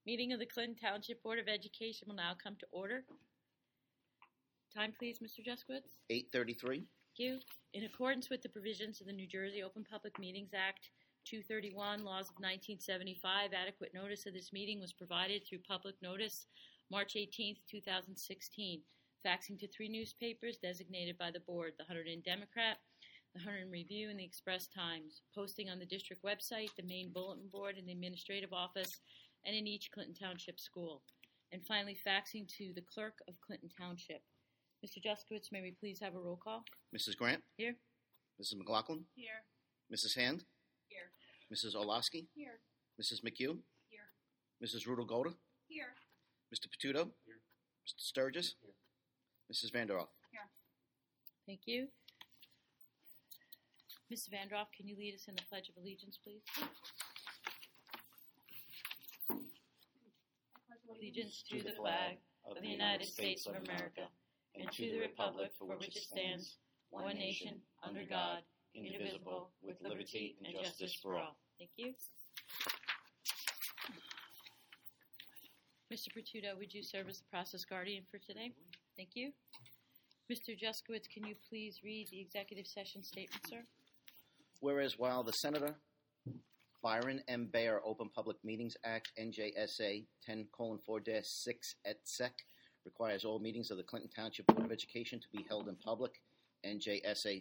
Meeting of the Clinton Township Board of Education will now come to order. Time, please, Mr. Jaskowitz. 8:33. Thank you. In accordance with the provisions of the New Jersey Open Public Meetings Act 231, laws of 1975, adequate notice of this meeting was provided through public notice March 18, 2016, faxing to 3 newspapers designated by the board, the Hunterdon Democrat, the Hunterdon Review, and the Express Times, posting on the district website, the main bulletin board, in the administrative office, and in each Clinton Township school. And finally, faxing to the clerk of Clinton Township. Mr. Jaskowitz, may we please have a roll call? Mrs. Grant? Here. Mrs. McLaughlin? Here. Mrs. Hand? Here. Mrs. Olowski? Here. Mrs. McHugh? Here. Mrs. Rudel-Golda? Here. Mr. Patuto? Here. Mr. Sturgis? Here. Mrs. Vanderoff? Here. Thank you. Ms. Vandroff, can you lead us in the Pledge of Allegiance, please? Allegiance to the flag of the United States of America and to the republic for which it stands, one nation, under God, indivisible, with liberty and justice for all. Thank you. Mr. Patuto, would you serve as the process guardian for today? Thank you. Mr. Jaskowitz, can you please read the executive session statement, sir? Whereas while the Senator Byron M. Baer Open Public Meetings Act, NJSA 10:4-6 et sec, requires all meetings of the Clinton Township Board of Education to be held in public, NJSA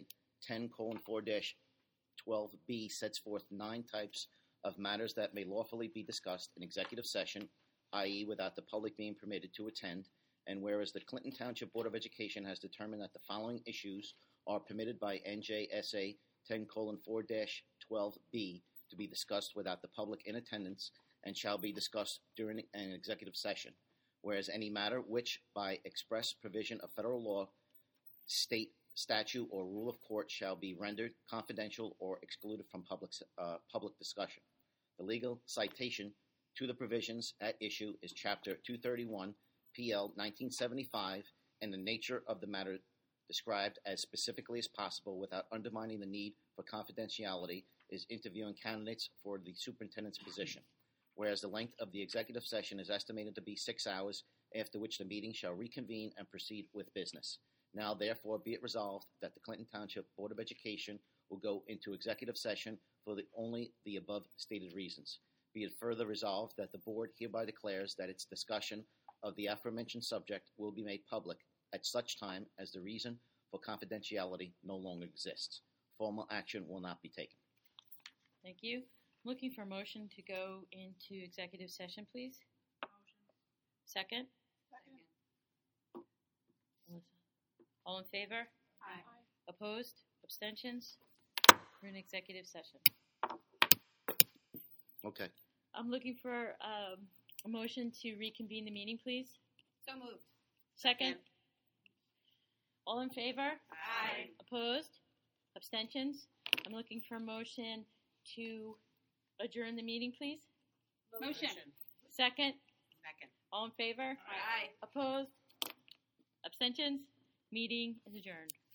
10:4-12B sets forth 9 types of matters that may lawfully be discussed in executive session, i.e. without the public being permitted to attend, and whereas the Clinton Township Board of Education has determined that the following issues are permitted by NJSA 10:4-12B to be discussed without the public in attendance and shall be discussed during an executive session. Whereas any matter which, by express provision of federal law, state statute, or rule of court shall be rendered confidential or excluded from public discussion. The legal citation to the provisions at issue is Chapter 231, PL 1975, and the nature of the matter described as specifically as possible without undermining the need for confidentiality is interviewing candidates for the superintendent's position. Whereas the length of the executive session is estimated to be 6 hours, after which the meeting shall reconvene and proceed with business. Now, therefore, be it resolved that the Clinton Township Board of Education will go into executive session for only the above stated reasons. Be it further resolved that the board hereby declares that its discussion of the aforementioned subject will be made public at such time as the reason for confidentiality no longer exists. Formal action will not be taken. Thank you. Looking for a motion to go into executive session, please. Motion. Second? Second. Melissa. All in favor? Aye. Opposed? Abstentions? We're in executive session. Okay. I'm looking for a motion to reconvene the meeting, please. So moved. Second? All in favor? Aye. Opposed? Abstentions? I'm looking for a motion to adjourn the meeting, please. Motion. Second? Second. All in favor? Aye. Opposed? Abstentions? Meeting is adjourned.